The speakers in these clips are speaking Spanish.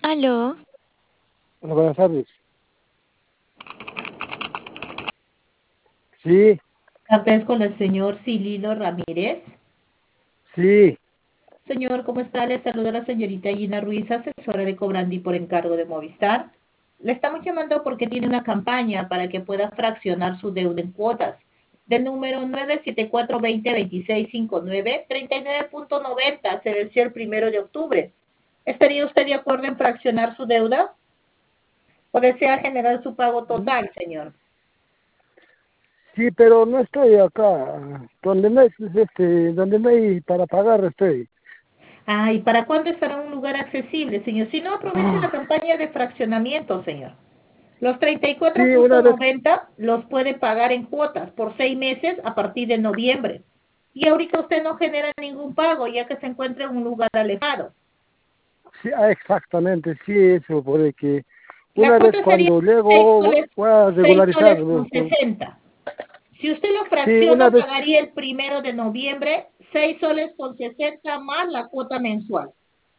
Aló, Hola, buenas tardes. Sí, Tardes con el señor Cililo Ramírez. sí, Señor, ¿cómo está? Le saluda la señorita Gina Ruiz, asesora de Cobrandi por encargo de Movistar. Le estamos llamando porque tiene una campaña para que pueda fraccionar su deuda en cuotas. Del número 974-20-2659, 39.90 se venció el 1 de octubre. ¿Estaría usted de acuerdo en fraccionar su deuda? ¿O desea generar su pago total, señor? sí, pero no estoy acá. Donde no hay para pagar estoy. Ah, ¿y para cuándo estará en un lugar accesible, señor? Si no, aproveche la Ah, campaña de fraccionamiento, señor. Los sí, una vez, 34.90 los puede pagar en cuotas por 6 meses a partir de noviembre. Y ahorita usted no genera ningún pago ya que se encuentra en un lugar alejado. sí, exactamente, sí, eso, porque La una vez cuota sería cuando 6 llego soles, voy a 6 regularizar. soles con 60. Si usted lo Sí, una fracciona, vez, pagaría el 1 de noviembre 6 soles con 60 más la cuota mensual.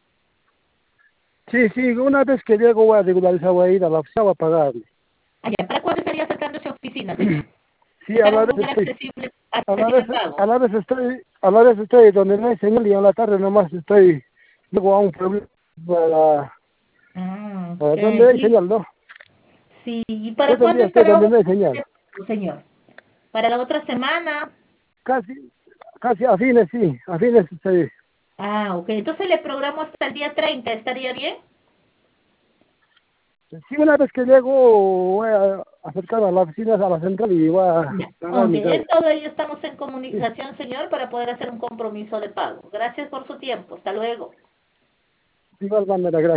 sí, sí, una vez que llego voy a regularizar, voy a ir a la oficina a pagarle. Allá, ¿para cuándo estaría acercándose a oficina, señor? Sí, a Estar en la un vez lugar estoy, a la accesible vez, al pago. a la vez estoy donde no hay señal y en la tarde nomás estoy, luego a un problema para, Ah, para ok. donde hay señal, ¿no? Sí, ¿y para Todo el cuándo día estoy estará donde un no hay señal. señor? ¿Para la otra semana? Casi, casi a fines, sí, a fines estoy. Ah, ok. Entonces le programo hasta el día 30. ¿Estaría bien? Sí, una vez que llego voy a acercar a la oficina, a la central y voy a Ya. pagar Ok, mi en deuda. todo ello estamos en Sí, comunicación, señor, para poder hacer un compromiso de pago. Gracias por su tiempo. Hasta luego. de igual manera, gracias.